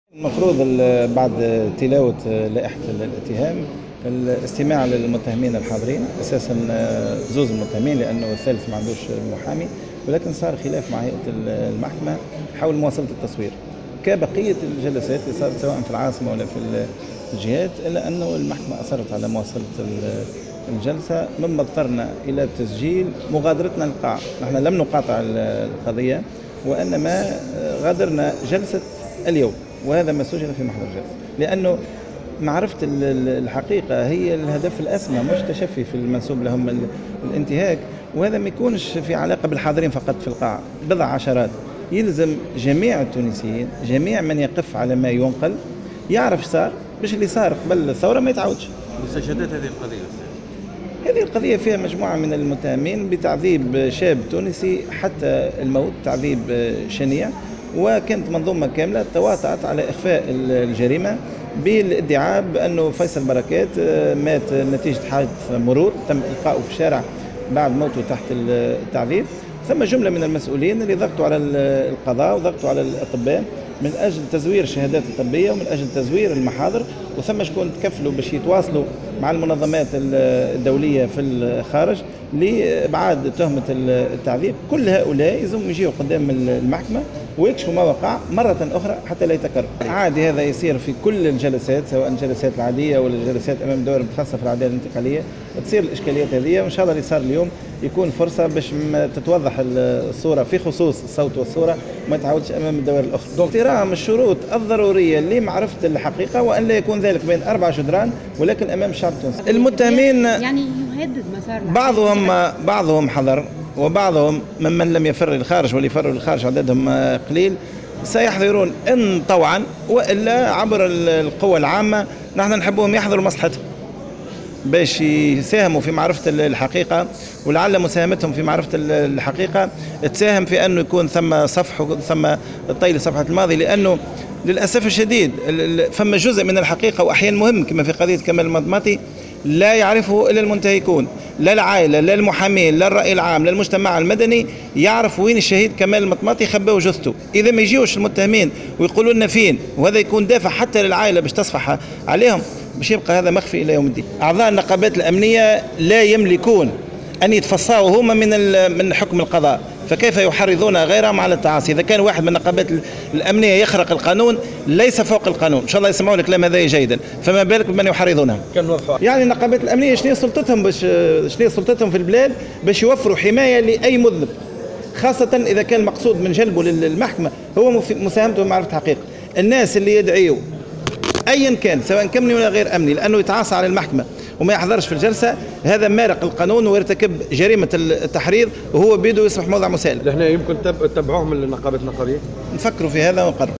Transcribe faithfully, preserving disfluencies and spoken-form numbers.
المفروض بعد تلاوة لائحة الاتهام الاستماع للمتهمين الحاضرين، اساسا زوز المتهمين لانه الثالث ما عندوش محامي، ولكن صار خلاف مع هيئة المحكمة حول مواصلة التصوير كبقية الجلسات اللي صارت سواء في العاصمة ولا في الجهات، الا انه المحكمة اصرت على مواصلة الجلسة، مما اضطرنا الى تسجيل مغادرتنا للقاعة. نحن لم نقاطع القضية وانما غادرنا جلسة اليوم، وهذا ما سجل في محضر الجلسة، لأنه معرفة الحقيقة هي الهدف الأسمى، مش تشفي في المنسوب لهم الانتهاك، وهذا ما يكونش في علاقة بالحاضرين فقط في القاعة، بضع عشرات. يلزم جميع التونسيين، جميع من يقف على ما ينقل يعرف صار، باش اللي صار قبل الثورة ما يتعودش. مستجدات هذه القضية؟ هذه القضية فيها مجموعة من المتهمين بتعذيب شاب تونسي حتى الموت، تعذيب شنيع، وكانت منظومة كاملة تواطأت على إخفاء الجريمة بالادعاء بأنه فيصل بركات مات نتيجة حادث مرور تم إلقاؤه في الشارع بعد موته تحت التعذيب. ثم جملة من المسؤولين اللي ضغطوا على القضاء وضغطوا على الأطباء من أجل تزوير الشهادات الطبية ومن أجل تزوير المحاضر، وثم شكون تكفلوا باش يتواصلوا مع المنظمات الدولية في الخارج لإبعاد تهمة التعذيب. كل هؤلاء يلزم يجيوا قدام المحكمة ويكشفوا ما وقع مرة أخرى حتى لا يتكرر. عادي هذا يصير في كل الجلسات، سواء الجلسات العادية ولا الجلسات أمام الدوائر المختصة في العدالة الانتقالية، تصير الإشكاليات هذه، وإن شاء الله اللي صار اليوم يكون فرصة باش تتوضح الصورة في خصوص الصوت والصورة وما تعودش أمام الدوائر الأخرى. احترام الشروط الضرورية لمعرفة الحقيقة، وأن لا يكون ذلك بين أربع جدران ولكن أمام الشعب التونسي. المتهمين يعني يهدد مسار بعضهم بعضهم حضر، وبعضهم ممن لم يفر للخارج واللي فروا للخارج عددهم قليل سيحضرون إن طوعا وإلا عبر القوى العامة. نحن نحبهم يحضروا مصلحتهم باش يساهموا في معرفة الحقيقة، ولعل مساهمتهم في معرفة الحقيقة تساهم في أنه يكون ثم صفح ثم طيل صفحة الماضي، لأنه للأسف الشديد فما جزء من الحقيقة وأحيانا مهم كما في قضية كمال المطماطي لا يعرفه إلا المنتهكون، لا العائلة لا المحامين لا الرأي العام لا المجتمع المدني يعرف وين الشهيد كمال المطماطي خباه جثته. إذا ما يجيوش المتهمين ويقولوا لنا فين، وهذا يكون دافع حتى للعائلة باش تصفح عليهم، باش يبقى هذا مخفي إلى يوم الدين. أعضاء النقابات الأمنية لا يملكون أن يتفصاوا هما من من حكم القضاء، فكيف يحرضون غيرهم على التعاصي؟ إذا كان واحد من النقابات الأمنية يخرق القانون ليس فوق القانون، إن شاء الله يسمعوا الكلام هذا جيدا، فما بالك بمن يحرضونهم؟ يعني النقابات الأمنية شنو سلطتهم باش شنو سلطتهم في البلاد باش يوفروا حماية لأي مذنب، خاصة إذا كان المقصود من جلبه للمحكمة هو مساهمته بمعرفة الحقيقة. الناس اللي يدعيوا أيا كان سواء كمني ولا غير أمني لأنه يتعاصى على المحكمة وما يحضرش في الجلسة، هذا مارق القانون ويرتكب جريمة التحريض وهو بيده يصبح موضع مسائل. احنا يمكن تتبعوهم النقابات النقابية؟ نفكروا في هذا ونقرر.